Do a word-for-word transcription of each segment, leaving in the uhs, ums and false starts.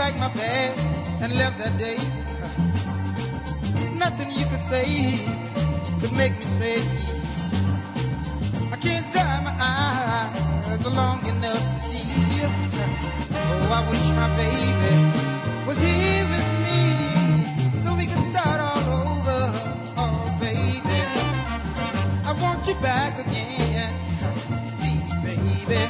packed my bag and left that day. Nothing you could say could make me stay. I can't dry my eyes long enough to see. Oh, I wish my baby was here with me so we could start all over. Oh, baby, I want you back again, please, baby.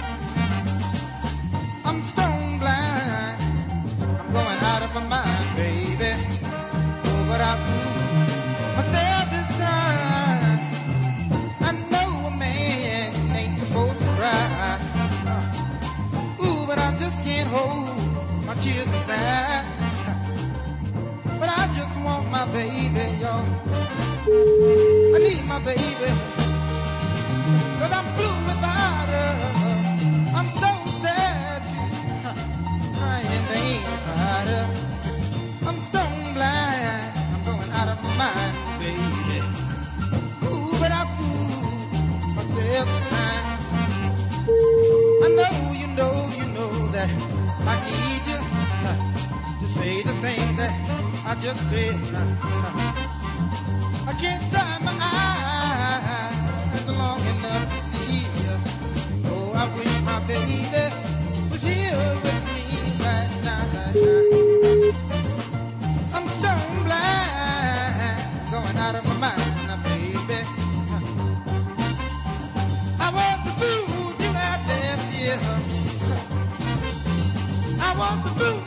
I'm stone blind, I'm going out of my mind, baby. Oh, but I fool myself this time. I know a man ain't supposed to cry. Ooh, but I just can't hold my tears inside. But I just want my baby, y'all. I need my baby, 'cause I'm blue without her. I'm so sad too, crying vain without her. I'm stone blind, I'm going out of my mind, baby. Ooh, but I fool myself this time. I know you know, you know that I need you to say the things that I just said. I can't dry my eyes long enough to see you. Oh, I wish my baby was here with me right now, right now. I'm stone blind, going out of my mind now, baby. I want the food you have left here. I want the food